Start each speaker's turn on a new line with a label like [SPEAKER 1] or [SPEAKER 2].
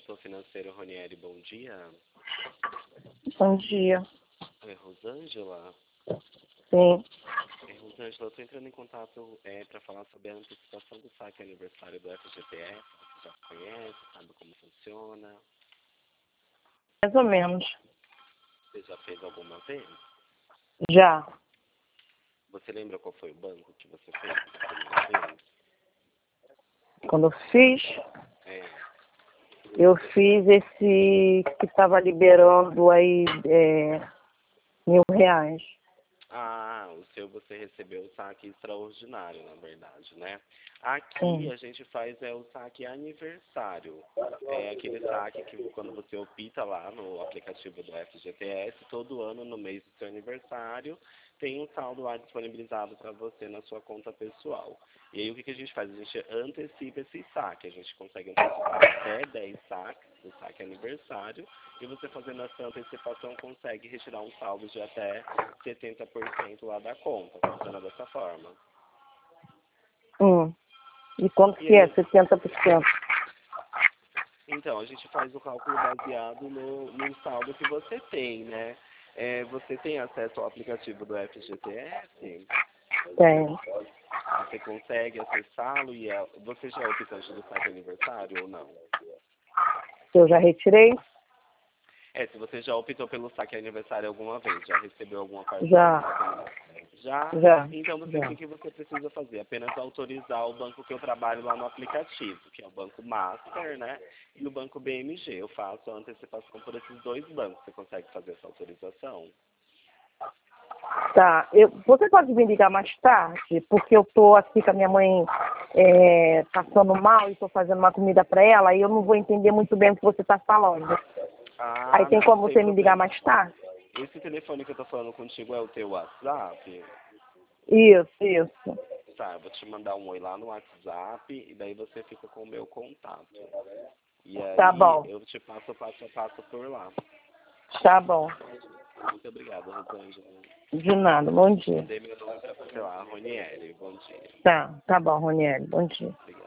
[SPEAKER 1] gestor financeiro Ronieri, bom dia.
[SPEAKER 2] Bom dia.
[SPEAKER 1] Oi, Rosângela?
[SPEAKER 2] Sim.
[SPEAKER 1] Rosângela, eu estou entrando em contato para falar sobre a antecipação do saque aniversário do FGTS. Você já conhece, sabe como funciona?
[SPEAKER 2] Mais ou menos.
[SPEAKER 1] Você já fez alguma vez?
[SPEAKER 2] Já.
[SPEAKER 1] Você lembra qual foi o banco que você fez a primeira vez?
[SPEAKER 2] Quando eu fiz,
[SPEAKER 1] É.
[SPEAKER 2] eu fiz esse que estava liberando aí R$ 1.000.
[SPEAKER 1] Ah, o seu você recebeu o saque extraordinário, na verdade, né? Aqui
[SPEAKER 2] Sim.
[SPEAKER 1] a gente faz o saque aniversário. É aquele saque que quando você opta lá no aplicativo do FGTS, todo ano no mês do seu aniversário, tem um saldo lá disponibilizado para você na sua conta pessoal. E aí o que a gente faz? A gente antecipa esse saque. A gente consegue antecipar até 10 saques do saque aniversário. E você fazendo essa antecipação consegue retirar um saldo de até 70% lá da conta. Funciona dessa forma.
[SPEAKER 2] E quanto
[SPEAKER 1] E
[SPEAKER 2] que é?
[SPEAKER 1] aí,
[SPEAKER 2] 70%?
[SPEAKER 1] então, a gente faz o cálculo baseado no saldo que você tem, né? Você tem acesso ao aplicativo do FGTS?
[SPEAKER 2] Tem.
[SPEAKER 1] Você consegue acessá-lo e você já é optante do saque aniversário ou não?
[SPEAKER 2] Eu já retirei?
[SPEAKER 1] Se você já optou pelo saque aniversário alguma vez, já recebeu alguma parcela
[SPEAKER 2] Já.
[SPEAKER 1] do saque aniversário? Já?
[SPEAKER 2] Já.
[SPEAKER 1] Então, o que você precisa fazer? Apenas autorizar o banco que eu trabalho lá no aplicativo, que é o Banco Master, né? E o Banco BMG. Eu faço a antecipação por esses dois bancos. Você consegue fazer essa autorização?
[SPEAKER 2] Tá. Você pode me ligar mais tarde? Porque eu tô aqui com a minha mãe passando mal e estou fazendo uma comida para ela e eu não vou entender muito bem o que você está falando. Aí tem
[SPEAKER 1] Não,
[SPEAKER 2] como
[SPEAKER 1] sem
[SPEAKER 2] você me ligar
[SPEAKER 1] problema.
[SPEAKER 2] mais tarde?
[SPEAKER 1] Esse telefone que eu tô falando contigo é o teu WhatsApp?
[SPEAKER 2] Isso.
[SPEAKER 1] Tá, eu vou te mandar um oi lá no WhatsApp e daí você fica com o meu contato. E
[SPEAKER 2] Tá
[SPEAKER 1] aí
[SPEAKER 2] bom.
[SPEAKER 1] eu te passo o passo a passo por lá.
[SPEAKER 2] Tá bom.
[SPEAKER 1] Muito obrigado, Rosângela.
[SPEAKER 2] De nada. Bom dia.
[SPEAKER 1] Mandei meu nome pra você lá, Ronieri. Bom dia.
[SPEAKER 2] Tá bom, Ronieri. Bom dia.
[SPEAKER 1] Obrigado.